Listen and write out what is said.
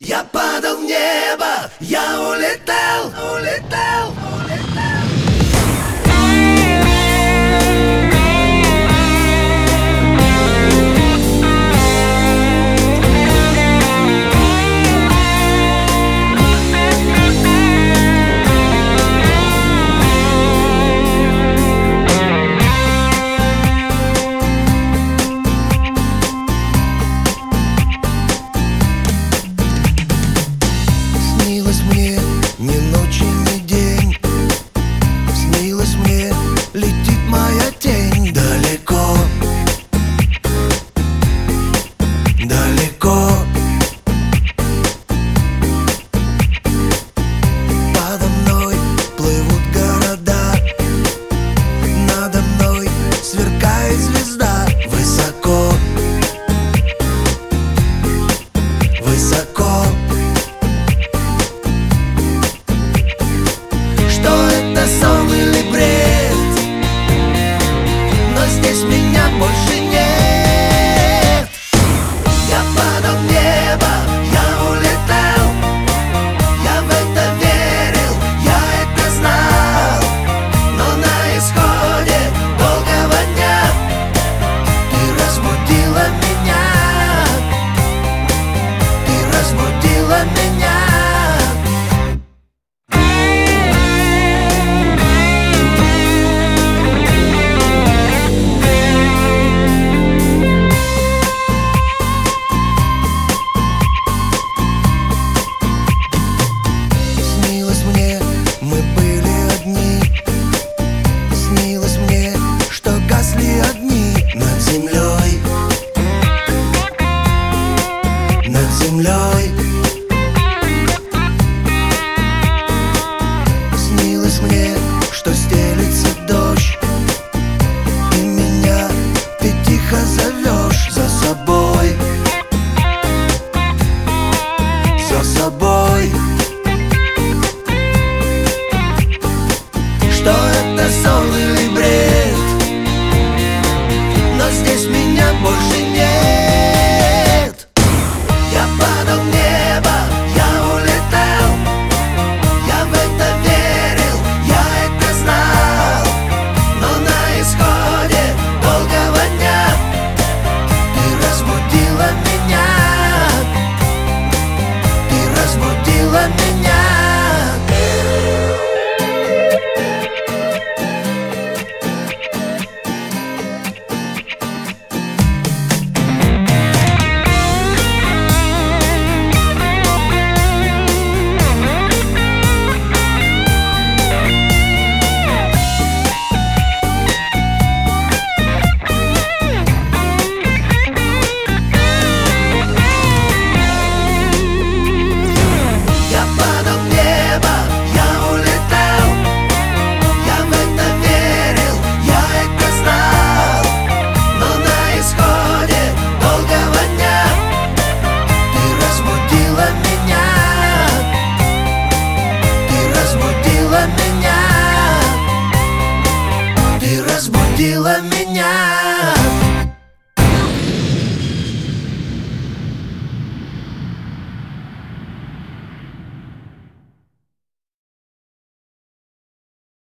Я падал в небо, я улетал, улетал, улетал. Снилось мне ни ночи, ни день. Снилось мне, летит моя тень далеко, далеко. Подо мной плывут города, надо мной сверкает звезда. Высоко, высоко. Что это, сон или бред? Но здесь меня больше нет. Я падал в небо, я улетал. Я в это верил, я это знал. Но на исходе долгого дня ты разбудила меня. Ты разбудила меня. Снилось мне, мы были одни. Снилось мне, что гасли огни над землей, над землей. Снилось мне, что стелится дождь, и меня ты тихо зовешь за собой, за собой. Что это, сон или бред? Но здесь меня больше нет. Я падал в небо, я улетал. Я в это верил, я это знал. Но на исходе долгого дня ты разбудила меня. Ты разбудила меня. Я падал в небо, я улетал. Я в это верил, я это знал. Но на исходе долгого дня ты разбудила меня. Ты разбудила меня. Ты разбудила меня.